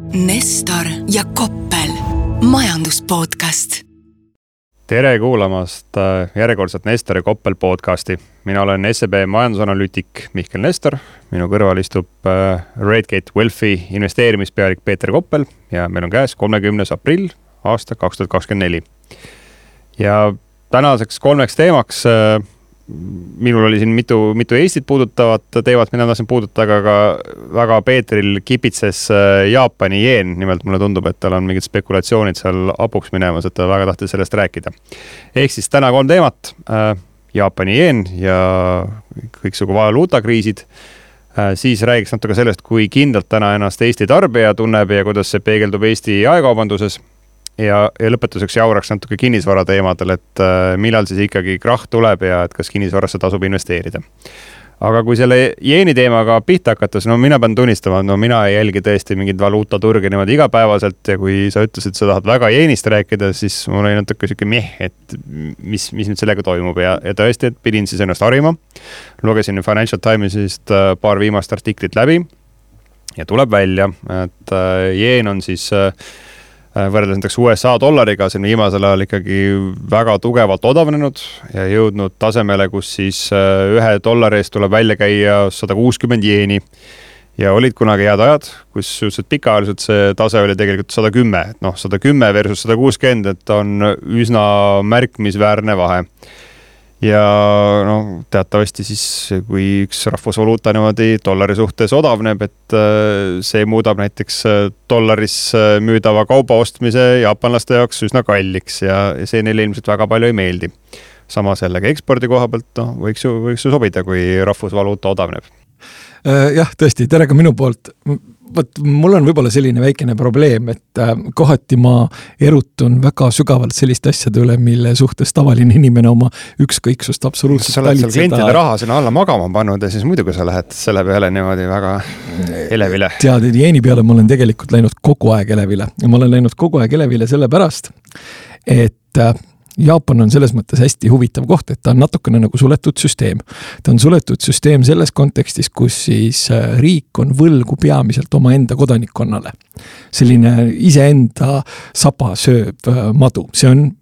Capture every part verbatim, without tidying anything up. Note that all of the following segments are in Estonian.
Nestor ja Koppel, majanduspodcast. Tere kuulamast järjekordset Nestor ja Koppel podcasti. Mina olen S E B majandusanalüütik Mihkel Nestor. Minu kõrval istub Redgate Wealthi investeerimispealik Peeter Koppel ja meil on käes kolmekümnes aprill aasta kaks tuhat kakskümmend neli. Ja tänaseks kolmeks teemaks minul oli siin mitu, mitu Eestit puudutavat teemat, mida tahtsin puudutada, aga väga Peetril kipitses Jaapani jeen. Nimelt mulle tundub, et tal on mingid spekulatsioonid seal apuks minemas, et ta väga tahtis sellest rääkida. Ehk siis täna kolm teemat. Jaapani jeen ja kõiksugu valuutakriisid. Siis räägiks natuke sellest, kui kindlalt täna ennast Eesti tarbija tunneb ja kuidas see peegeldub Eesti jaekaubanduses. Ja, ja lõpetuseks jauraks natuke kinnisvara teemadel, et äh, millal siis ikkagi krahh tuleb ja et kas kinnisvarasse tasub investeerida. Aga kui selle jeeni teemaga pihta hakates, no mina pean tunnistama, no mina ei jälgi tõesti mingid valuutaturge niimoodi igapäevaselt ja kui sa ütlesid, et sa tahad väga jeenist rääkida, siis mul oli natuke siuke meh, et mis, mis nüüd sellega toimub ja, ja tõesti, et pidin siis ennast harima. Lugesin Financial Timesist paar viimast artiklit läbi ja tuleb välja, et äh, jeen on siis äh, võrreldes näiteks U S A dollariga, see on viimasel ajal ikkagi väga tugevalt odavnenud ja jõudnud tasemele, kus siis ühe dollari eest tuleb välja käia sada kuuskümmend jeeni. Ja olid kunagi head ajad, kus just pikaajaliselt see tase oli tegelikult sada kümme. No, sada kümme versus sada kuuskümmend, et on üsna märkimisväärne vahe. Ja no, teatavasti siis, kui üks rahvusvaluuta niimoodi dollari suhtes odavneb, et see muudab näiteks dollaris müüdava kauba ostmise jaapanlaste jaoks üsna kalliks ja see neile ilmselt väga palju ei meeldi. Samas jällegi ekspordi koha pealt no, võiks, ju, võiks ju sobida, kui rahvusvaluuta odavneb. Jah, tõesti, tere ka minu poolt. Võt, mul on võib-olla selline väikene probleem, et kohati ma erutun väga sügavalt selliste asjade üle, mille suhtes tavaline inimene oma ükskõiksust absoluutselt sa oled seal klientide raha sinna alla magama pannud ja siis muidugi sa lähed selle peale niimoodi väga elevile. Tead, jeeni peale ma olen tegelikult läinud kogu aeg elevile ja ma olen läinud kogu aeg elevile sellepärast, et Jaapan on selles mõttes hästi huvitav koht, et ta on natukene nagu suletud süsteem. Ta on suletud süsteem selles kontekstis, kus siis riik on võlgu peamiselt oma enda kodanikkonnale. Selline iseenda saba sööb madu. See on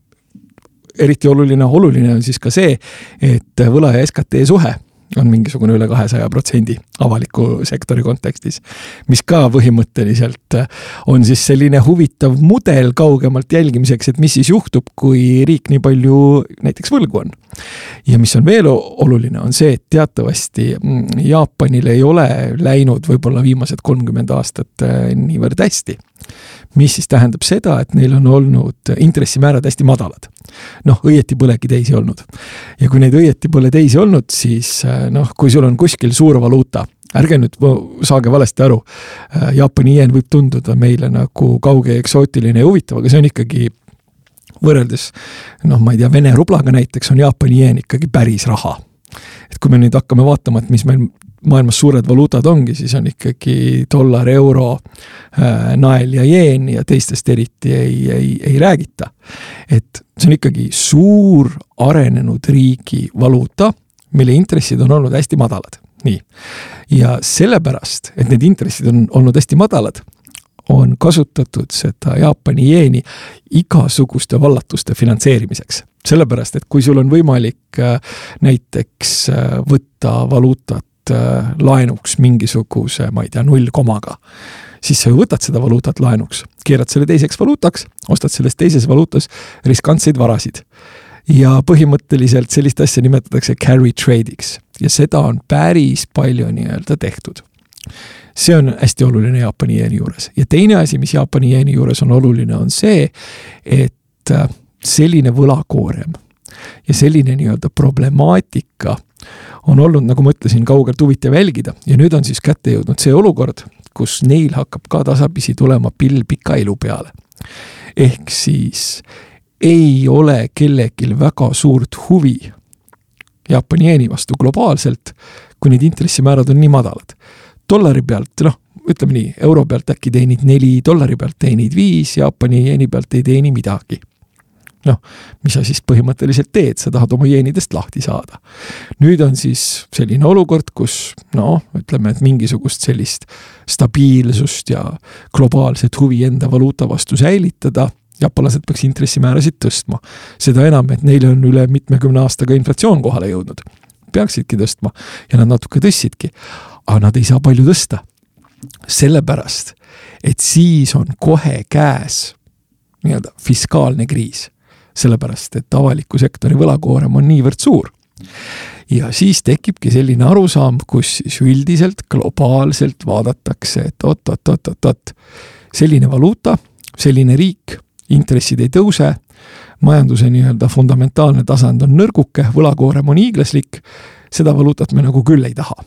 eriti oluline. Oluline on siis ka see, et võla ja S K T suhe on mingisugune üle kahesaja protsendi avaliku sektori kontekstis, mis ka põhimõtteliselt on siis selline huvitav mudel kaugemalt jälgimiseks, et mis siis juhtub, kui riik nii palju näiteks võlgu on. Ja mis on veel oluline, on see, et teatavasti Jaapanil ei ole läinud võib-olla viimased kolmkümmend aastat niivõrd hästi. Mis siis tähendab seda, et neil on olnud intressimäärad hästi madalad. Noh, õieti põlegi teisi olnud. Ja kui neid õieti põle teisi olnud, siis noh, kui sul on kuskil suur valuuta, ärge nüüd saage valesti aru, Jaapani jeen võib tunduda meile nagu kauge eksootiline ja huvitav, aga see on ikkagi võrreldes, noh, ma ei tea, Vene rublaga näiteks on Jaapani jeen ikkagi päris raha. Et kui me nüüd hakkame vaatama, et mis meil maailmas suured valuutad ongi, siis on ikkagi dollar, euro, nael ja jeen ja teistest eriti ei, ei, ei räägita. Et see on ikkagi suur arenenud riigi valuuta, mille intressid on olnud hästi madalad. Nii. Ja sellepärast, et need intressid on olnud hästi madalad, on kasutatud seda Jaapani jeeni igasuguste vallatuste finantseerimiseks. Sellepärast, et kui sul on võimalik näiteks võtta valuutat laenuks mingisuguse, ma ei tea, null komaga, siis sa võtad seda valuutat laenuks, keerad selle teiseks valuutaks, ostad selles teises valuutas riskantseid varasid. Ja põhimõtteliselt sellist asja nimetatakse carry trade'iks ja seda on päris palju nii-öelda tehtud. See on hästi oluline Jaapani jeeni juures. Ja teine asi, mis Jaapani jeeni juures on oluline, on see, et selline võlakoorem ja selline nii-öelda problemaatika on olnud, nagu ma ütlesin, kaugelt huvitav jälgida. Ja nüüd on siis kätte jõudnud see olukord, kus neil hakkab ka tasapisi tulema pill pika elu peale. Ehk siis ei ole kellelgi väga suurt huvi Jaapani jeeni vastu globaalselt, kui need intressimäärad on nii madalad. Dollari pealt, noh, ütleme nii, euro pealt äkki teenid neli, dollari pealt teenid viis, Jaapani jeeni pealt ei teeni midagi. noh, mis sa siis põhimõtteliselt teed, sa tahad oma jeenidest lahti saada. Nüüd on siis selline olukord, kus noh, ütleme, et mingisugust sellist stabiilsust ja globaalset huvi enda valuuta vastu säilitada, jaapanlased peaks intressimäärasid tõstma. Seda enam, et neile on üle mitmekümne aastaga inflatsioon kohale jõudnud. Peaksidki tõstma ja nad natuke tõstsidki, aga nad ei saa palju tõsta. Sellepärast, et siis on kohe käes nii-öelda fiskaalne kriis. Sellepärast, et avaliku sektori võlakoorem on niivõrd suur. Ja siis tekibki selline arusaam, kus siis üldiselt globaalselt vaadatakse, et oot, oot, oot, oot, oot. Selline valuuta, selline riik, intressid ei tõuse, majanduse nii-öelda fundamentaalne tasand on nõrguke, võlakoorem on hiiglaslik, seda valuutat me nagu küll ei taha.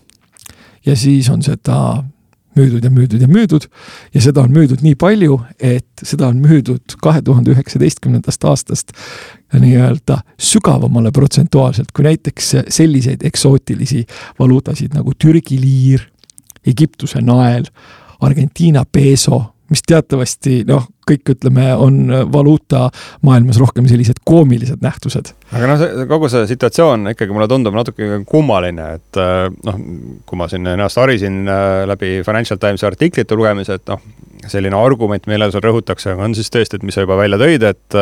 Ja siis on seda müüdud ja müüdud ja müüdud ja seda on müüdud nii palju, et seda on müüdud kahe tuhande üheksateistkümnendast aastast nii-öelda sügavamale protsentuaalselt, kui näiteks selliseid eksootilisi valuutasid nagu Türgi liir, Egiptuse nael, Argentiina peso, mis teatavasti, noh, kõik ütleme, on valuuta maailmas rohkem sellised koomilised nähtused. Aga noh, see, kogu see situatsioon ikkagi mulle tundub natuke kummaline, et noh, kui ma siin ennast harisin läbi Financial Timesi artiklite lugemise, et noh, selline argument, mille seal rõhutakse, on siis tõesti, et mis sa juba välja tõid, et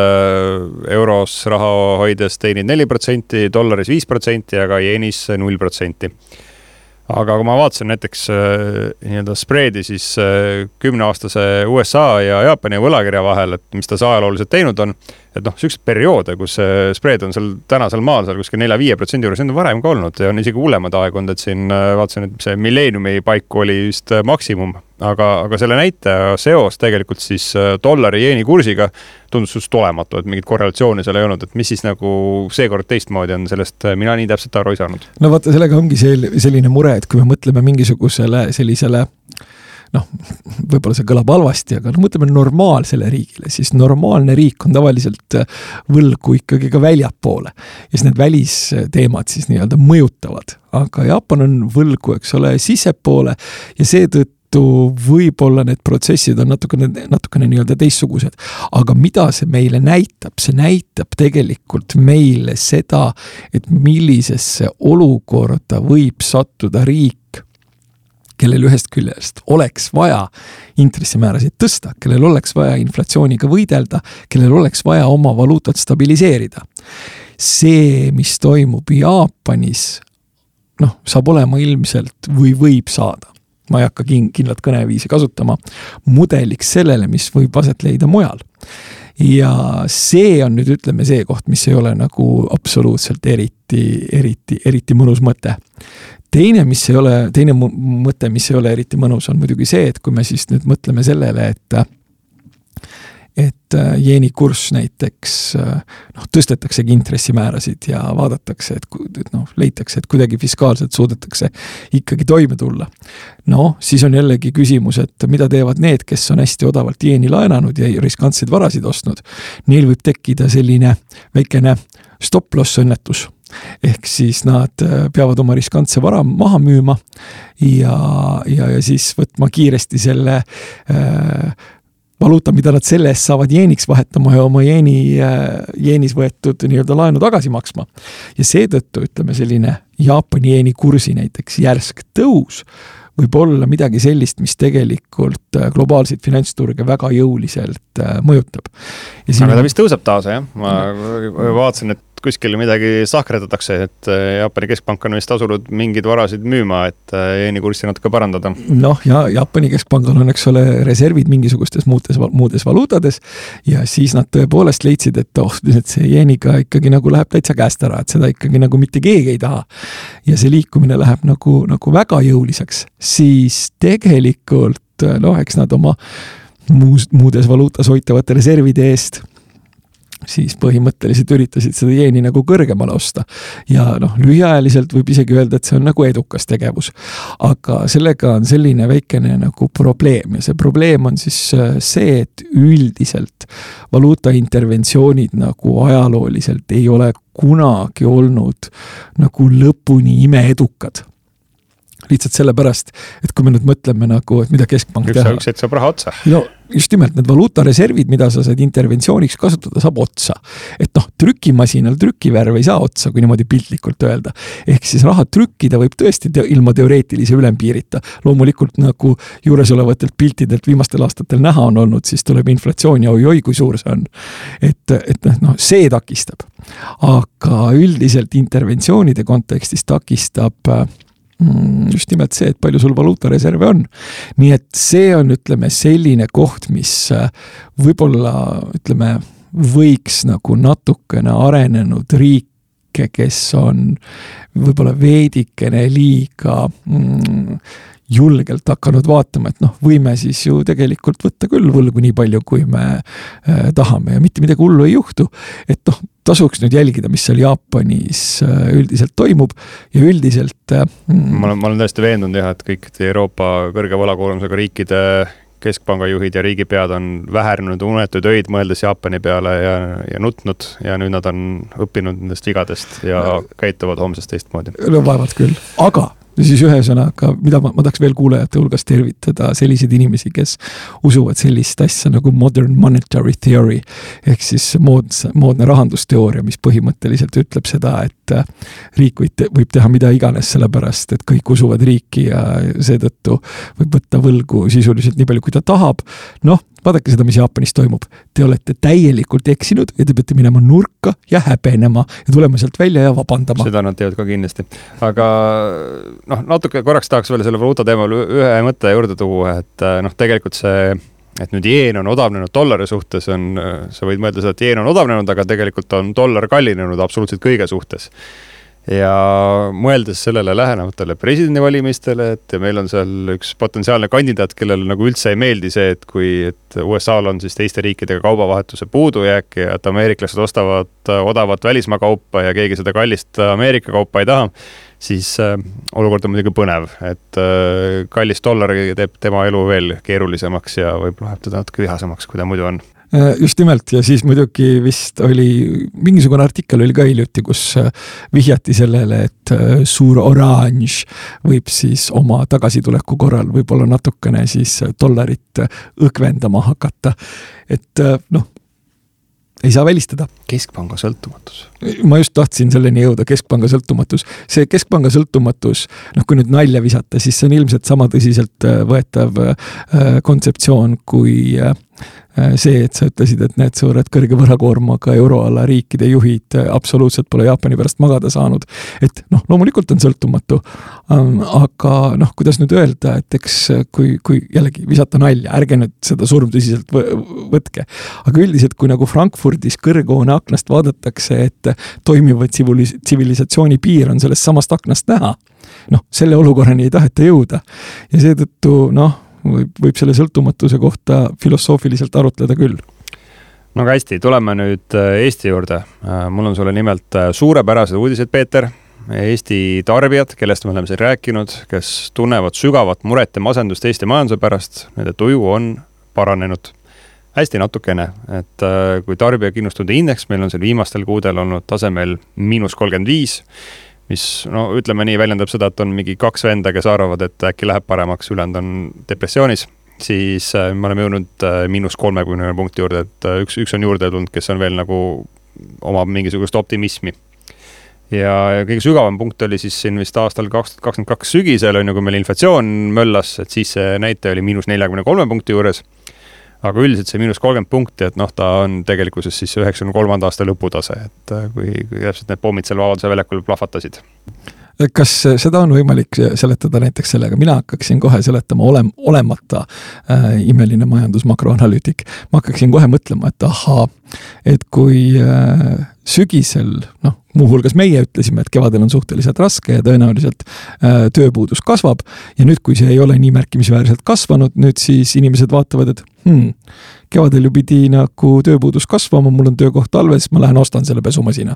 euros raha hoides teenid neli protsenti, dollaris viis protsenti, aga jeenis null protsenti. Aga kui ma vaatasin näiteks nii-öelda spreedi siis kümneaastase U S A ja Jaapani võlakirja vahel, et mis ta ajalooliselt teinud on, et noh, süüksed perioode, kus spreed on seal tänasel maal seal kuskil nelja viie protsendi juures, need on varem ka olnud ja on isegi hullemad aegund, et siin vaatasin, et see Millenniumi paiku oli just maksimum, aga, aga selle näitaja seos tegelikult siis dollari jeeni kursiga tundus just olematu, et mingit korrelatsiooni seal ei olnud, et mis siis nagu seekord teistmoodi on sellest, mina nii täpselt aru ei saanud. No vaata, sellega ongi selline mure, et kui me mõtleme mingisugusele sellisele noh, võib-olla see kõlab halvasti, aga no mõtleme normaalsele riigile, siis normaalne riik on tavaliselt võlgu ikkagi ka väljapoole. Ja siis need välisteemad siis nii-öelda mõjutavad, aga Jaapan on võlgu, eks ole, sisepoole ja seetõttu võib-olla need protsessid on natukene, natukene nii-öelda teistsugused. Aga mida see meile näitab? See näitab tegelikult meile seda, et millisesse olukorda võib sattuda riik, kellel ühest küljest oleks vaja intressimäärasid tõsta, kellel oleks vaja inflatsiooniga võidelda, kellel oleks vaja oma valuutat stabiliseerida. See, mis toimub Jaapanis, noh, saab olema ilmselt või võib saada. Ma ei hakka kindlat kõneviisi kasutama mudeliks sellele, mis võib aset leida mujal. Ja see on nüüd, ütleme, see koht, mis ei ole nagu absoluutselt eriti, eriti, eriti mõnus mõte. Teine, mis ei ole, teine mõte, mis ei ole eriti mõnus, on muidugi see, et kui me siis nüüd mõtleme sellele, et et jeeni kurss näiteks noh, tõstetaksegi intressimäärasid ja vaadatakse, et, et noh, leitakse, et kuidagi fiskaalselt suudetakse ikkagi toime tulla. No, siis on jällegi küsimus, et mida teevad need, kes on hästi odavalt jeeni laenanud ja riskantseid varasid ostnud. Neil võib tekkida selline väikene stop-loss õnnetus. Ehk siis nad peavad oma riskantse vara maha müüma ja, ja, ja siis võtma kiiresti selle äh, valuuta, mida nad selle eest saavad jeeniks vahetama ja oma jeeni, jeenis võetud nii-öelda laenu tagasi maksma. Ja seetõttu, ütleme, selline Jaapani jeeni kursi näiteks järsk tõus võib olla midagi sellist, mis tegelikult globaalseid finantsturge väga jõuliselt mõjutab. Ja siin... Aga ta vist tõuseb taas, jah? Ma vaatasin, et kuskil midagi sahkretatakse, et Jaapani keskpank on vist asunud mingid varasid müüma, et jeeni kurssi natuke parandada. Noh, ja Jaapani keskpangal on, eks ole, reservid mingisugustes muudes, muudes valuutades ja siis nad tõepoolest leidsid, et oh, et see jeeniga ikkagi nagu läheb täitsa käest ära, et seda ikkagi nagu mitte keegi ei taha. Ja see liikumine läheb nagu, nagu väga jõuliseks, siis tegelikult, noh, eks nad oma muus, muudes valuutas hoitavate reservide eest siis põhimõtteliselt üritasid seda jeeni nagu kõrgemale osta. Ja noh, lühiajaliselt võib isegi öelda, et see on nagu edukas tegevus. Aga sellega on selline väikene nagu probleem ja see probleem on siis see, et üldiselt valuuta interventsioonid nagu ajalooliselt ei ole kunagi olnud nagu lõpuni imeedukad. Lihtsalt sellepärast, et kui me nüüd mõtleme nagu, et mida keskpank üks, teha. Üks, et saab raha otsa. No just nimelt need valuutareservid, mida sa saad interventsiooniks kasutada, saab otsa. Et noh, trükimasinal trükivärv ei saa otsa, kui niimoodi piltlikult öelda. Ehk siis raha trükkida võib tõesti te- ilma teoreetilise ülempiirita. Loomulikult nagu juuresolevatelt piltidelt viimastel aastatel näha on olnud, siis tuleb inflatsioon ja oi-oi, kui suur see on. Et, et noh, see takistab. Aga üldiselt interventsioonide kontekstis takistab just nimelt see, et palju sul valuutareserve on. Nii et see on, ütleme, selline koht, mis võib-olla, ütleme, võiks nagu natukene arenenud riike, kes on võib-olla veedikene liiga mm, julgelt hakanud vaatama, et noh, võime siis ju tegelikult võtta küll võlgu nii palju, kui me äh, tahame ja mitte midagi hullu ei juhtu. Et noh, tasuks nüüd jälgida, mis seal Jaapanis üldiselt toimub ja üldiselt mm, ma, olen, ma olen tõesti veendunud jah, et kõik Euroopa kõrge võlakoormusega riikide keskpangajuhid ja riigipead on vähernud unetud öid mõeldes Jaapani peale ja, ja nutnud ja nüüd nad on õppinud nendest vigadest ja käituvad homsest teistmoodi. No vaevad küll, aga siis ühe sõnaga, mida ma, ma tahaks veel kuulajate hulgas tervitada selliseid inimesi, kes usuvad sellist asja nagu modern monetary theory, ehk siis moodne, moodne rahandusteooria, mis põhimõtteliselt ütleb seda, et riik võib, te, võib teha mida iganes sellepärast, et kõik usuvad riiki ja seetõttu võib võtta võlgu sisuliselt nii palju, kui ta tahab. Noh, vaadake seda, mis Jaapanis toimub. Te olete täielikult eksinud ja te peate minema nurka ja häbenema ja tulema sealt välja ja vabandama. Seda nad teevad ka kindlasti. Aga noh, natuke korraks tahaks veel selle valuuta teemal ühe mõtte juurde tuua, et noh, tegelikult see, et nüüd jeen on odavnenud dollari suhtes, on, sa võid mõelda seda, et jeen on odavnenud, aga tegelikult on dollar kallinenud absoluutselt kõige suhtes. Ja mõeldes sellele lähenevatele presidendivalimistele, et meil on seal üks potentsiaalne kandidaat, kellel nagu üldse ei meeldi see, et kui et U S A-l on siis teiste riikidega kaubavahetuse puudujääk ja et ameeriklased ostavad odavat välismaa kaupa ja keegi seda kallist Ameerika kaupa ei taha, siis äh, olukord on muidugi põnev, et äh, kallis dollar teeb tema elu veel keerulisemaks ja võib läheb teda natuke vihasemaks, kui ta muidu on. Just nimelt ja siis muidugi vist oli, mingisugune artikkel oli ka hiljuti, kus vihjati sellele, et suur oranž võib siis oma tagasituleku korral võib-olla natukene siis dollarit õkvendama hakata. Et noh, ei saa välistada. Keskpanga sõltumatus. Ma just tahtsin selleni jõuda, keskpanga sõltumatus. See keskpanga sõltumatus, noh kui nüüd nalja visata, siis see on ilmselt sama tõsiselt võetav kontseptsioon kui see, et sa ütlesid, et need suured kõrge võrakoormaga euroala riikide juhid absoluutselt pole Jaapani pärast magada saanud. Et noh, loomulikult on sõltumatu, aga noh, kuidas nüüd öelda, et eks kui, kui jällegi visata nalja, ärge nüüd seda surm tõsiselt võtke. Aga üldiselt, kui nagu Frankfurdis kõrghoone aknast vaadatakse, et toimiva tsivilis- tsivilisatsiooni piir on sellest samast aknast näha, noh, selle olukorrani ei taheta jõuda. Ja seetõttu, noh, Võib, võib selle sõltumatuse kohta filosoofiliselt arutleda küll. No aga hästi, tuleme nüüd Eesti juurde. Mul on sulle nimelt suurepärased uudised, Peeter. Eesti tarbijad, kellest me oleme siin rääkinud, kes tunnevad sügavat muret ja masendust Eesti majanduse pärast, nende tuju on paranenud hästi natukene. Et kui tarbija kindlustunde indeks, meil on seal viimastel kuudel olnud tasemel miinus kolmkümmend viis, mis, no ütleme nii, väljendab seda, et on mingi kaks venda, kes arvavad, et äkki läheb paremaks, ülend on depressioonis, siis me oleme jõudnud miinus kolmekümne punkti juurde, et üks, üks on juurde tulnud, kes on veel nagu omab mingisugust optimismi. Ja kõige sügavam punkt oli siis siin vist aastal kaks tuhat kakskümmend kaks sügisel, on ju, kui meil inflatsioon möllas, et siis see näite oli miinus neljakümne kolme punkti juures. Aga üldiselt see miinus kolmkümmend punkti, et noh, ta on tegelikkuses siis üheksakümne kolmanda aasta lõputase, et kui, kui täpselt need pommid seal Vabaduse väljakul plahvatasid. Kas seda on võimalik seletada näiteks sellega? Mina hakkaksin kohe seletama olem, olemata äh, imeline majandusmakroanalüütik. Ma hakkaksin kohe mõtlema, et aha, et kui äh, sügisel, noh, muuhulgas meie ütlesime, et kevadel on suhteliselt raske ja tõenäoliselt äh, tööpuudus kasvab ja nüüd, kui see ei ole nii märkimisväärselt kasvanud, nüüd siis inimesed vaatavad, et hmm, kevadel ju pidi nagu tööpuudus kasvama, mul on töökoht talves, ma lähen ostan selle pesumasina.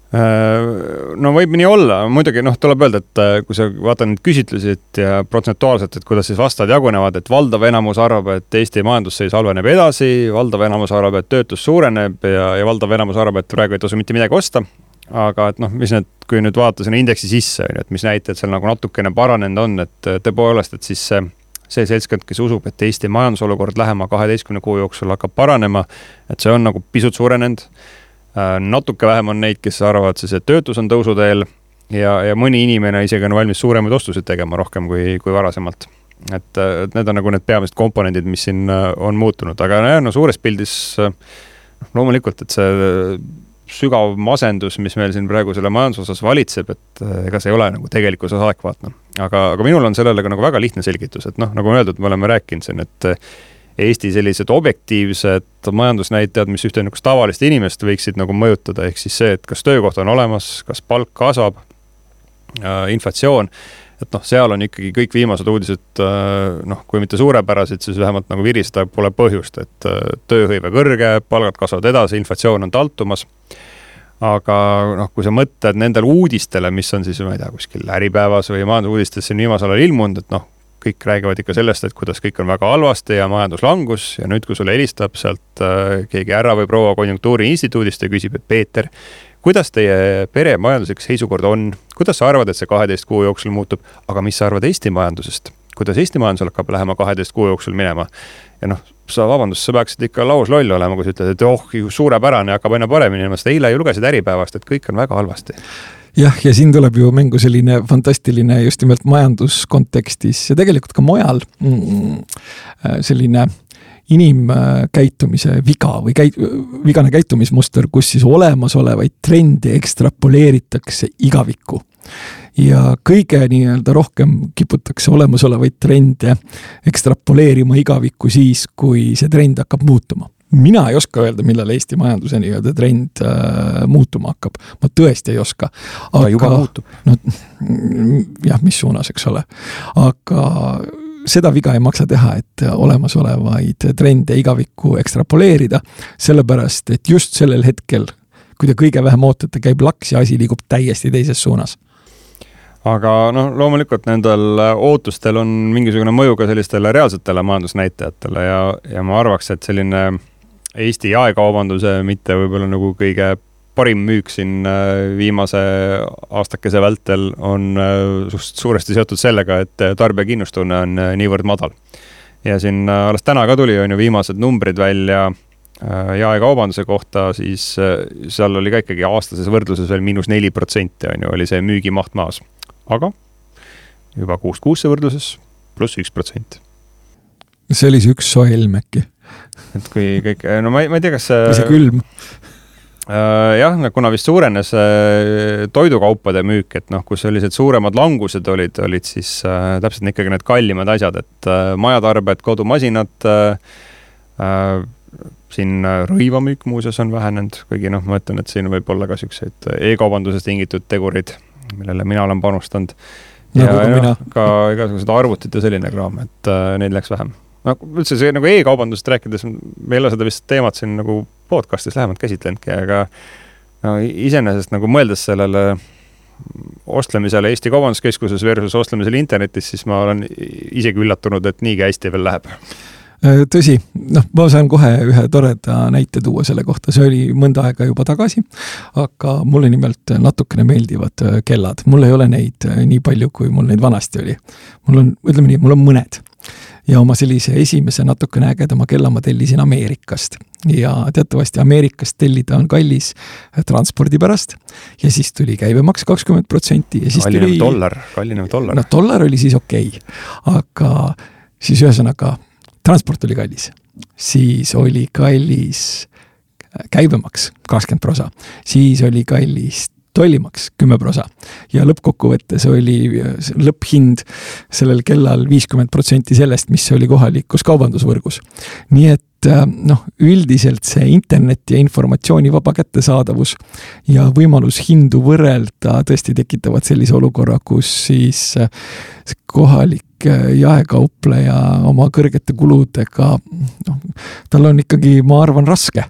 No võib nii olla, muidugi noh, tuleb öelda, et kui sa vaata nüüd küsitlusid ja protsentuaalselt, et kuidas siis vastajad jagunevad, et valdav enamus arvab, et Eesti majandusseis halveneb edasi, valdav enamus arvab, et töötus suureneb ja, ja valdav enamus arvab, et praegu ei tasu mitte midagi osta. Aga et noh, mis need, kui nüüd vaata sinna indeksi sisse, et mis näitajad seal nagu natukene paranenud on, et tõepoolest, et siis see, see seltskond, kes usub, et Eesti majandusolukord lähema kaheteistkümne kuu jooksul hakkab paranema, et see on nagu pisut suurenenud. Natuke vähem on neid, kes arvavad, see töötus on tõusuteel ja, ja mõni inimene isegi on valmis suuremaid ostusid tegema rohkem kui, kui varasemalt. Et, et need on nagu need peamised komponendid, mis siin on muutunud, aga no, suures pildis loomulikult, et see sügav masendus, mis meil siin praegu selle majandusosas valitseb, et ega see ei ole nagu tegelikus osas adekvaatne. Aga, aga minul on sellele nagu väga lihtne selgitus, et noh, nagu öeldud, me oleme rääkinud siin, et Eesti sellised objektiivsed majandusnäitajad, mis ühte nagu tavalist inimest võiksid nagu mõjutada, ehk siis see, et kas töökoht on olemas, kas palk kasvab, äh, inflatsioon, et noh, seal on ikkagi kõik viimased uudised, äh, noh, kui mitte suurepärased, siis vähemalt nagu viristada pole põhjust, et äh, tööhõive kõrge, palgad kasvavad edasi, inflatsioon on taltumas. Aga noh, kui sa mõtled nendel uudistele, mis on siis, ma ei tea, kuskil Äripäevas või majandusuudistes siin viimasel ajal ilmunud, et noh, kõik räägivad ikka sellest, et kuidas kõik on väga halvasti ja majanduslangus ja nüüd, kui sulle helistab sealt äh, keegi härra või proua konjunktuuri instituudist ja küsib, et Peeter, kuidas teie pere majanduslik seisukord on, kuidas sa arvad, et see kaheteist kuu jooksul muutub, aga mis sa arvad Eesti majandusest, kuidas Eesti majandusel hakkab lähema kaheteist kuu jooksul minema ja noh, sa vabandust, sa peaksid ikka laus loll olema, kui sa ütled, et oh, suurepärane hakkab aina paremini minema, sest eile ju lugesid Äripäevast, et kõik on väga halvasti. Jah, ja siin tuleb ju mängu selline fantastiline just nimelt majanduskontekstis ja tegelikult ka mujal selline inimkäitumise viga või käit, vigane käitumismuster, kus siis olemasolevaid trendi ekstrapoleeritakse igavikku. Ja kõige nii-öelda rohkem kiputakse olemasolevaid trende ekstrapoleerima igavikku siis, kui see trend hakkab muutuma. Mina ei oska öelda, millal Eesti majanduse nii-öelda trend äh, muutuma hakkab. Ma tõesti ei oska. Aga juba muutub. No, jah, mis suunas, eks ole. Aga seda viga ei maksa teha, et olemasolevaid trende igavikku ekstrapoleerida, sellepärast, et just sellel hetkel, kui te kõige vähem ootate, käib laks ja asi liigub täiesti teises suunas. Aga noh, loomulikult nendel ootustel on mingisugune mõju ka sellistele reaalsetele majandusnäitajatele ja, ja ma arvaks, et selline Eesti jaekaubanduse mitte võib-olla nagu kõige parim müük siin viimase aastakese vältel on suuresti seotud sellega, et tarbijakinnustunne on niivõrd madal. Ja siin alles täna ka tuli on ju viimased numbrid välja jaekaubanduse kohta, siis seal oli ka ikkagi aastases võrdluses veel miinus neli protsenti on ju, oli see müügimaht maas. Aga juba kuus kuusse võrdluses pluss üks protsent. See oli see üks soelm äkki. Et kui kõik, no ma ei, ma ei tea, kas või see külm. Äh, jah, kuna vist suurenes äh, toidukaupade müük, et noh, kus sellised suuremad langused olid, olid siis äh, täpselt ikkagi need kallimad asjad, et äh, majatarbed, kodumasinad, äh, äh, siin rõivamüük muuseas on vähenenud, kuigi noh, ma ütlen, et siin võib olla ka sellised e-kaubandusest tingitud tegurid, millele mina olen panustanud. Ja, ja, ja ka igasugused arvutid ja selline kraam, et äh, neid läks vähem. No, üldse see nagu e-kaubandusest rääkides, me ei ole seda vist teemat siin nagu podcastis lähemalt käsitlenudki, aga no, iseenesest nagu mõeldes sellele ostlemisele Eesti Kaubanduskeskuses versus ostlemisele internetis, siis ma olen isegi üllatunud, et niigi hästi veel läheb. Tõsi, noh, ma saan kohe ühe toreda näite tuua selle kohta, see oli mõnda aega juba tagasi, aga mulle nimelt natukene meeldivad kellad. Mul ei ole neid nii palju, kui mul neid vanasti oli. Mul on, ütleme nii, mul on mõned. Ja oma sellise esimese natukene ägedama kella ma tellisin Ameerikast. Ja teatavasti Ameerikast tellida on kallis transpordi pärast. Ja siis tuli käibemaks kakskümmend protsenti. Ja siis kallinev tuli... dollar, kallinev dollar. No dollar oli siis okei. Okay. Aga siis ühesõnaga transport oli kallis. Siis oli kallis käibemaks kakskümmend prosa. Siis oli kallis tollimaks kümme prosa. Ja lõppkokkuvõttes oli lõpphind sellel kellal viiskümmend protsenti sellest, mis oli kohalikus kaubandusvõrgus. Nii et noh, üldiselt see internet ja informatsiooni vaba kättesaadavus ja võimalus hindu võrrelda tõesti tekitavad sellise olukorra, kus siis kohalik jaekaupleja oma kõrgete kuludega, noh, tal on ikkagi, ma arvan, raske.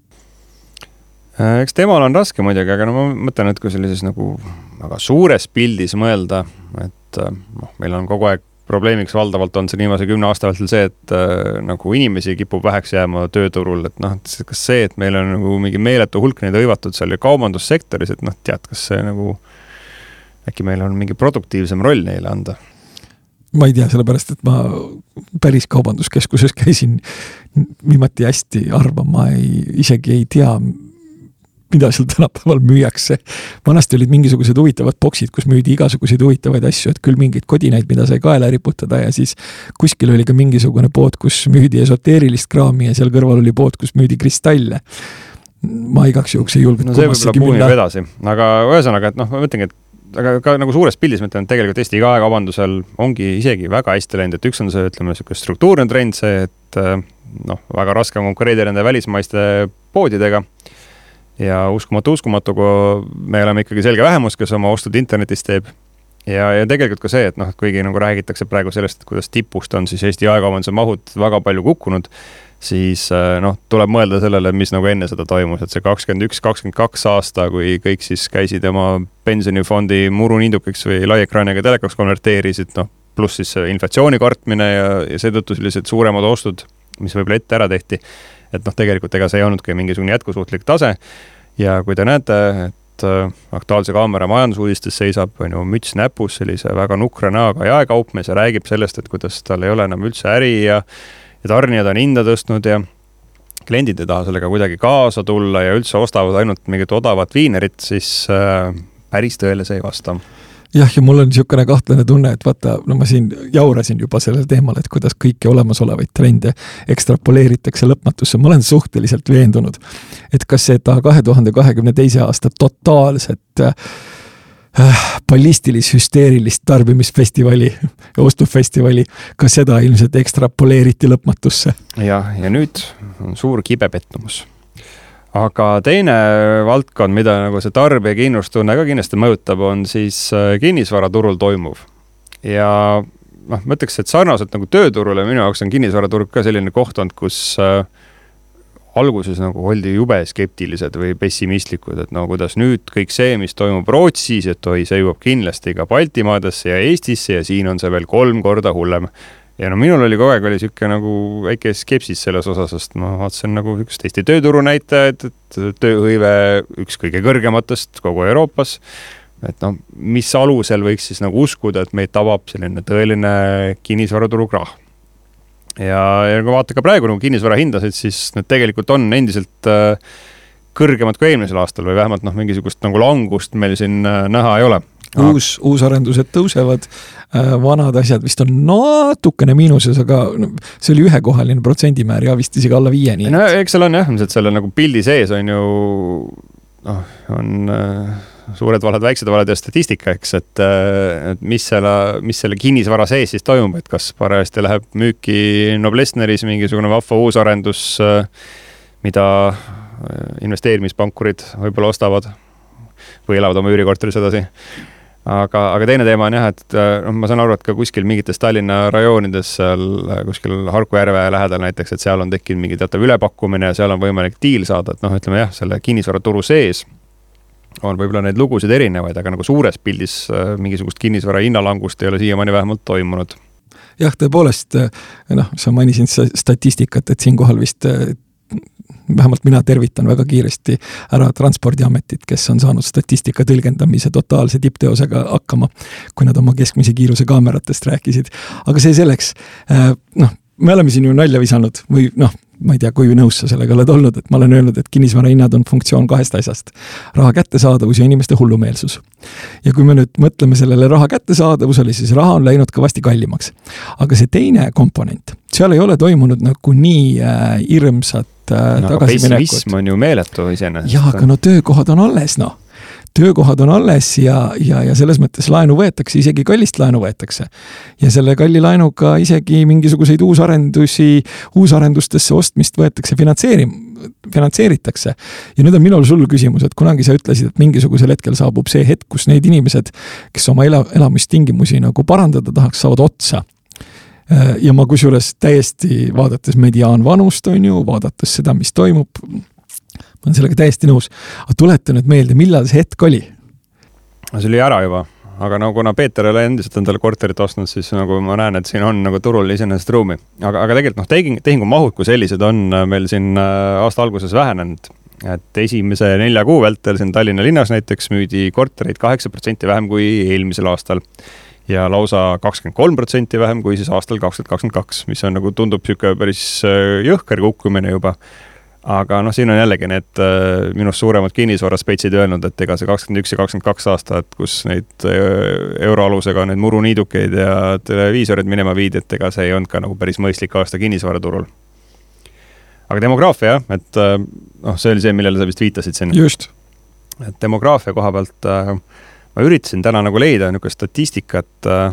Eks temal on raske muidugi, aga no ma mõtlen, et kui sellises nagu väga suures pildis mõelda, et noh, meil on kogu aeg probleemiks valdavalt on see viimase kümne aasta vältel see, et äh, nagu inimesi kipub väheks jääma tööturul, et noh, kas see, et meil on nagu mingi meeletu hulk neid hõivatud seal kaubandussektoris, et noh, tead, kas see nagu äkki meil on mingi produktiivsem roll neile anda? ma ei tea, sellepärast, et ma päris kaubanduskeskuses käisin viimati hästi harva, ma ei, isegi ei tea, mida seal tänapäeval müüakse. Vanasti olid mingisugused huvitavad boksid, kus müüdi igasuguseid huvitavaid asju, et küll mingid kodinaid, mida sai kaela riputada ja siis kuskil oli ka mingisugune pood, kus müüdi esoteerilist kraami ja seal kõrval oli pood, kus müüdi kristalle. Ma igaks juhuks ei julgnud no see võib-olla puunib edasi, aga ühesõnaga, et noh, ma mõtlengi, et aga ka nagu suures pildis mõtlen, et tegelikult Eesti kaubandusel ongi isegi väga hästi läinud, et üks on see, ütleme, struktuurne trend, see, et noh, väga raske on konkureerida nende välismaiste poodidega ja uskumatu uskumatu, kui me oleme ikkagi selge vähemus, kes oma ostud internetis teeb. Ja, ja tegelikult ka see, et noh, kuigi nagu räägitakse praegu sellest, et kuidas tipust on siis Eesti jaekaubanduse mahud väga palju kukkunud, siis noh, tuleb mõelda sellele, mis nagu enne seda toimus, et see kakskümmend üks kakskümmend kaks aasta, kui kõik siis käisid oma pensionifondi muruniidukeks või laiekraaniga telekaks konverteerisid, noh, pluss siis inflatsiooni kartmine ja, ja seetõttu sellised suuremad ostud, mis võib-olla ette ära tehti, et noh, tegelikult ega see ei olnudki mingisugune jätkusuutlik tase ja kui te näete, et Aktuaalse Kaamera majandusuudistes seisab on ju müts näpus sellise väga nukra näoga jaekaupmees ja räägib sellest, et kuidas tal ei ole enam üldse äri ja, ja tarnijad on hinda tõstnud ja kliendid ei taha sellega kuidagi kaasa tulla ja üldse ostavad ainult mingit odavat viinerit, siis äh, päris tõele see ei vasta. Jah, ja mul on niisugune kahtlane tunne, et vaata, no ma siin jaurasin juba sellel teemal, et kuidas kõiki olemasolevaid trende ekstrapoleeritakse lõpmatusse. Ma olen suhteliselt veendunud, et kas seda kahe tuhande kahekümne teise aasta totaalset äh, ballistilis-hüsteerilist tarbimisfestivali ja ostufestivali, kas seda ilmselt ekstrapoleeriti lõpmatusse. Ja, ja nüüd on suur kibe pettumus. Aga teine valdkond, mida nagu see tarbija kindlustunne ka kindlasti mõjutab, on siis kinnisvaraturul toimuv. Ja noh, mõtleks, et sarnaselt nagu tööturul ja minu jaoks on kinnisvaraturg ka selline kohtond, kus äh, alguses nagu oldi jube skeptilised või pessimistlikud, et no kuidas nüüd kõik see, mis toimub Rootsis, et oi, see jõuab kindlasti ka Baltimaadesse ja Eestisse ja siin on see veel kolm korda hullem. Ja no minul oli kogu aeg oli siuke nagu väike skepsis selles osas, sest ma vaatasin nagu üks Eesti tööturu näitajad, et tööhõive üks kõige kõrgematest kogu Euroopas. Et no, mis alusel võiks siis nagu uskuda, et meid tabab selline tõeline kinnisvaraturu krah. Ja, ja kui vaata ka praegu nagu kinnisvara hindasid, siis need tegelikult on endiselt äh, kõrgemad kui eelmisel aastal või vähemalt noh, mingisugust nagu langust meil siin äh, näha ei ole. Uus, uusarendused tõusevad, vanad asjad vist on natukene miinuses, aga see oli ühekohaline protsendimäär ja vist isegi alla viie. No eks seal on jah, et selle nagu pildi sees on ju, noh, on suured valed, väiksed valed ja statistika, eks, et, et mis, selle, mis selle kinnisvara sees siis toimub, et kas parajasti läheb müüki Noblessneris mingisugune vahva uusarendus, mida investeerimispankurid võib-olla ostavad või elavad oma üürikorteris edasi. Aga, aga teine teema on jah, et no, ma saan aru, et ka kuskil mingites Tallinna rajoonides, seal kuskil Harku järve lähedal näiteks, et seal on tekkinud mingi teatav ülepakkumine ja seal on võimalik diil saada, et noh, ütleme jah, selle kinnisvaraturu sees on võib-olla neid lugusid erinevaid, aga nagu suures pildis mingisugust kinnisvara hinnalangust ei ole siiamaani vähemalt toimunud. Jah, tõepoolest, noh, sa mainisin statistikat, et siinkohal vist vähemalt mina tervitan väga kiiresti ära Transpordiametit, kes on saanud statistika tõlgendamise totaalse tippteosega hakkama, kui nad oma keskmise kiiruse kaameratest rääkisid. Aga see selleks, noh, me oleme siin ju nalja visanud või noh, ma ei tea, kui nõus sa sellega oled olnud, et ma olen öelnud, et kinnisvara hinnad on funktsioon kahest asjast. Raha kättesaadavus ja inimeste hullumeelsus. Ja kui me nüüd mõtleme sellele raha kättesaadavusele, siis raha on läinud kõvasti kallimaks. Aga see teine komponent, seal ei ole toimunud nagu nii äh, irmsat äh, no, tagasiminekut. Pessimism on ju meeletu iseenesest. Jah, aga no töökohad on alles, noh. Töökohad on alles ja, ja, ja selles mõttes laenu võetakse, isegi kallist laenu võetakse. Ja selle kalli laenuga isegi mingisuguseid uusarendusi, uusarendustesse ostmist võetakse finantseerim, finantseeritakse. Ja nüüd on minul sul küsimus, et kunagi sa ütlesid, et mingisugusel hetkel saabub see hetk, kus need inimesed, kes oma ela, elamistingimusi nagu parandada tahaks, saavad otsa. Ja ma kusjuures täiesti vaadates mediaan vanust on ju, vaadates seda, mis toimub, ma olen sellega täiesti nõus. Aga tuleta nüüd meelde, millal see hetk oli? See oli ära juba, aga nagu kuna Peeter ei ole endiselt endale korterit ostnud, siis nagu ma näen, et siin on nagu turul iseenesest ruumi. Aga, aga tegelikult noh, tehing, tehingu mahud kui sellised on meil siin aasta alguses vähenenud. Et esimese nelja kuu vältel siin Tallinna linnas näiteks müüdi kortereid kaheksa protsenti vähem kui eelmisel aastal. ja lausa kakskümmend kolm protsenti vähem kui siis aastal kaks tuhat kakskümmend kaks, mis on nagu tundub siuke päris jõhker kukkumine juba. Aga noh, siin on jällegi need äh, minust suuremad kinnisvaraspetsid öelnud, et ega see kakskümmend üks ja kakskümmend kaks aastat, kus neid euroalusega neid muruniidukeid ja televiisorid minema viidi, et ega see ei olnud ka nagu päris mõistlik aasta kinnisvaraturul. Aga demograafia, et äh, noh, see oli see, millele sa vist viitasid siin. Just. Et demograafia koha pealt äh, ma üritasin täna nagu leida niisugust statistikat, äh,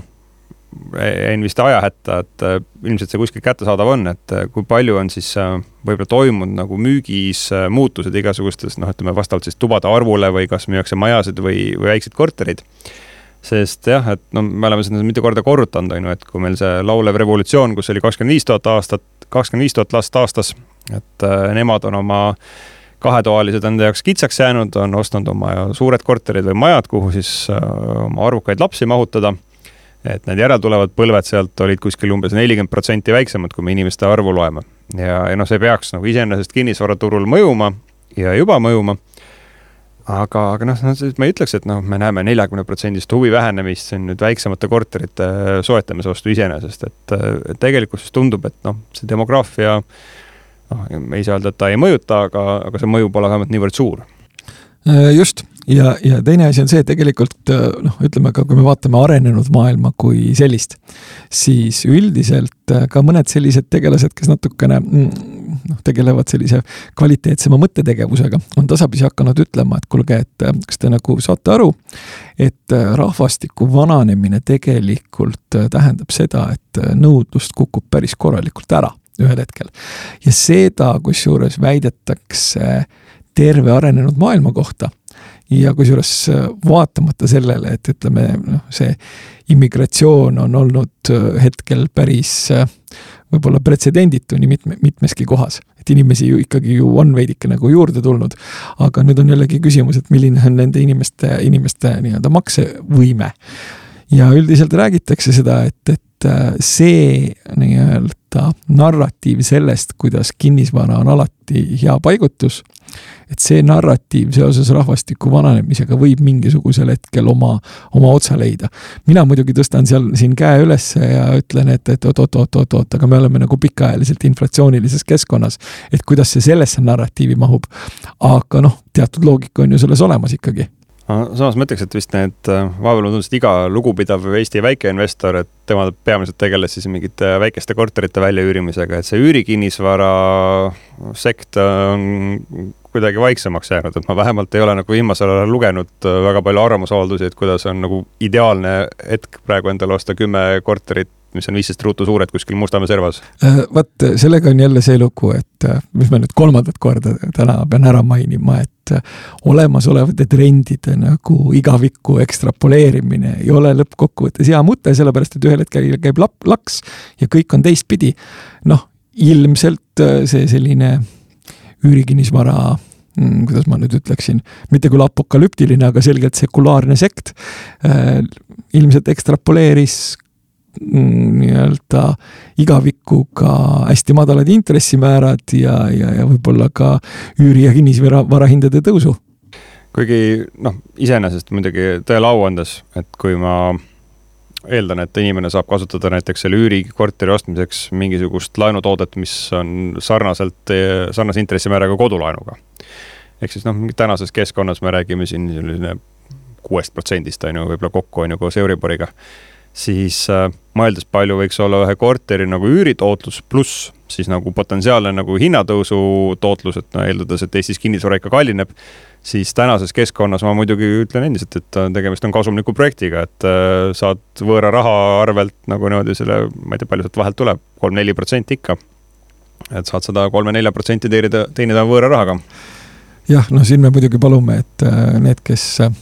jäin vist ajahätta, et äh, ilmselt see kuskil kättesaadav on, et äh, kui palju on siis äh, võib-olla toimunud nagu müügis äh, muutused igasugustes, noh, ütleme vastavalt siis tubade arvule või kas müüakse majasid või, või väikseid korterid. Sest jah, et no, me oleme seda mitu korda korrutanud, on ju, et kui meil see laulev revolutsioon, kus oli kakskümmend viis tuhat aastat, kakskümmend viis tuhat last aastas, et äh, nemad on oma kahetoalised enda jaoks kitsaks jäänud, on ostnud oma suured korterid või majad, kuhu siis oma arvukaid lapsi mahutada. Et need järeltulevad põlved sealt olid kuskil umbes nelikümmend protsenti väiksemad, kui me inimeste arvu loeme. Ja, ja no see peaks nagu iseenesest kinnisvaraturul mõjuma ja juba mõjuma. Aga, aga noh, ma ei ütleks, et noh, me näeme neljakümne protsendist huvi vähenemist siin nüüd väiksemate korterite soetamise vastu iseenesest. Et, et tegelikult tundub, et noh, see demograafia noh, me ei saa öelda, et ta ei mõjuta, aga, aga see mõju pole vähemalt niivõrd suur. Just. Ja, ja teine asi on see, tegelikult noh, ütleme ka, kui me vaatame arenenud maailma kui sellist, siis üldiselt ka mõned sellised tegelased, kes natukene noh, tegelevad sellise kvaliteetsema mõttetegevusega, on tasapisi hakanud ütlema, et kulge, et kas te nagu saate aru, et rahvastiku vananemine tegelikult tähendab seda, et nõudlust kukub päris korralikult ära ühel hetkel. Ja seda, kusjuures väidetakse terve arenenud maailma kohta ja kusjuures vaatamata sellele, et ütleme, noh, see immigratsioon on olnud hetkel päris võib-olla pretsedenditu nii mitme, mitmeski kohas. Et inimesi ju ikkagi ju on veidike nagu juurde tulnud, aga nüüd on jällegi küsimus, et milline on nende inimeste, inimeste nii-öelda maksevõime. Ja üldiselt räägitakse seda, et, et see nii-öelda narratiiv sellest, kuidas kinnisvara on alati hea paigutus, et see narratiiv seoses rahvastiku vananemisega võib mingisugusel hetkel oma, oma otsa leida. Mina muidugi tõstan seal siin käe üles ja ütlen, et, et oot, oot, oot, oot, oot, aga me oleme nagu pikaajaliselt inflatsioonilises keskkonnas, et kuidas see sellesse narratiivi mahub. Aga noh, teatud loogika on ju selles olemas ikkagi. Samas mõtleks, et vist need vahepeal on tundnud, et iga lugupidav Eesti väikeinvestor, et tema peamiselt tegeles siis mingite väikeste korterite väljaüürimisega, et see üürikinnisvara sekt on kuidagi vaiksemaks jäänud, et ma vähemalt ei ole nagu viimasel ajal lugenud väga palju arvamusavaldusi, et kuidas on nagu ideaalne hetk praegu endale osta kümme korterit, mis on viisteist ruutu suured kuskil Mustamäe servas. Vaat, sellega on jälle see lugu, et mis me nüüd kolmandat korda täna pean ära mainima, et olemasolevate trendide nagu igavikku ekstrapoleerimine ei ole lõppkokkuvõttes hea mõte, sellepärast, et ühel hetkel käib laks ja kõik on teistpidi. Noh, ilmselt see selline üürikinnisvara, kuidas ma nüüd ütleksin, mitte küll apokalüptiline, aga selgelt sekulaarne sekt, ilmselt ekstrapoleeris nii-öelda igavikuga hästi madalad intressimäärad ja, ja, ja võib-olla ka üüri- ja kinnisvarahindade tõusu. Kuigi, noh, iseenesest muidugi tõele au andes, et kui ma eeldan, et inimene saab kasutada näiteks selle üürikorteri ostmiseks mingisugust laenutoodet, mis on sarnaselt, sarnase intressimääraga kodulaenuga. Ehk siis, noh, tänases keskkonnas me räägime siin selline kuuest protsendist on ju, võib-olla kokku on ju koos Euriboriga. Siis äh, mõeldes palju võiks olla ühe korteri nagu üüritootlus pluss siis nagu potentsiaalne nagu hinnatõusu tootlus, et no, eeldades, et Eestis kinnisvara ikka kallineb, siis tänases keskkonnas ma muidugi ütlen endiselt, et tegemist on kasumliku projektiga, et äh, saad võõra raha arvelt nagu niimoodi selle, ma ei tea, palju sealt vahelt tuleb, kolm neli protsenti ikka. Et saad seda kolm neli protsenti teenida, teenida võõra rahaga. Jah, no siin me muidugi palume, et need, kes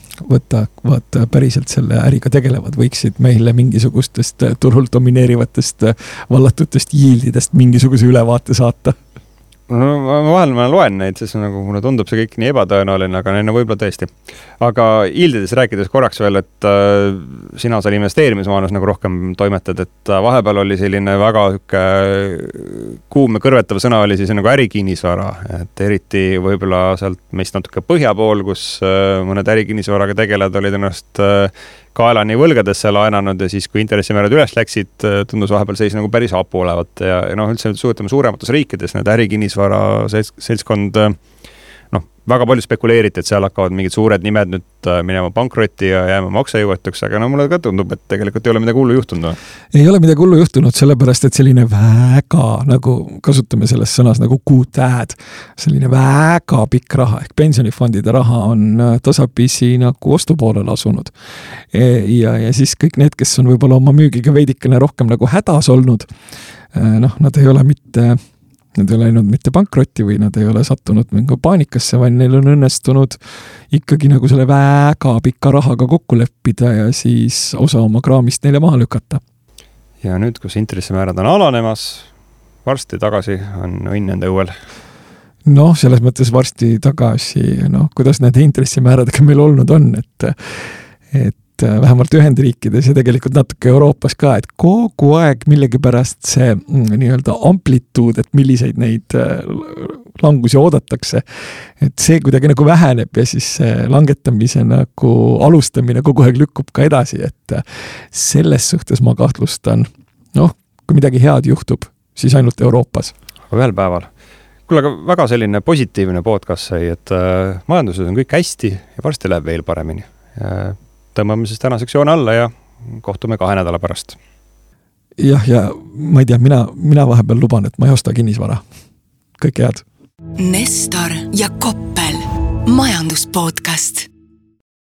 võtavad päriselt selle äriga tegelevad, võiksid meile mingisugustest turul domineerivatest vallatutest yielidest mingisuguse ülevaate saata. No ma vahel ma loen neid, siis nagu mulle tundub see kõik nii ebatõenäoline, aga neil on võib-olla tõesti. Aga ildides rääkides korraks veel, et äh, sina seal investeerimismaailmas nagu rohkem toimetad, et äh, vahepeal oli selline väga kuum ja kõrvetav sõna oli siis nagu ärikinnisvara, et eriti võib-olla sealt meist natuke põhja pool, kus äh, mõned ärikinnisvaraga tegeled olid ennast äh, kaelani võlgadesse laenanud ja siis, kui intressimäärad üles läksid, tundus vahepeal seis nagu päris hapu olevat ja, ja noh, üldse suutame suuremates riikides need ärikinnisvara seltskond, noh, väga palju spekuleeriti, et seal hakkavad mingid suured nimed nüüd minema pankrotti ja jääma maksejõuetuks, aga no mulle ka tundub, et tegelikult ei ole midagi hullu juhtunud. Ei ole midagi hullu juhtunud, sellepärast, et selline väga, nagu kasutame selles sõnas nagu kuutääd, selline väga pikk raha, ehk pensionifondide raha on tasapisi nagu ostupoolele asunud. Ja, ja siis kõik need, kes on võib-olla oma müügiga veidikene rohkem nagu hädas olnud, noh, nad ei ole mitte... Nad ei ole läinud mitte pankrotti või nad ei ole sattunud mingi paanikasse, vaid neil on õnnestunud ikkagi nagu selle väga pikka rahaga kokku leppida ja siis osa oma kraamist neile maha lükata. Ja nüüd, kus intressimäärad on alanemas, varsti tagasi on õnn nende õuel. Noh, selles mõttes varsti tagasi, noh, kuidas need intressimääradega meil olnud on, et, et vähemalt Ühendriikides ja tegelikult natuke Euroopas ka, et kogu aeg millegipärast see nii-öelda amplituud, et milliseid neid langusi oodatakse, et see kuidagi nagu väheneb ja siis langetamise nagu alustamine kogu aeg lükkub ka edasi, et selles suhtes ma kahtlustan, noh, kui midagi head juhtub, siis ainult Euroopas. Aga ühel päeval. Kuule, aga väga selline positiivne podcast sai, et äh, majanduses on kõik hästi ja varsti läheb veel paremini. Ja tõmbame siis tänaseks joone alla ja kohtume kahe nädala pärast. Jah, ja ma ei tea, mina, mina vahepeal luban, et ma ei osta kinnisvara. Kõik head. Nestor ja Koppel, majanduspodcast.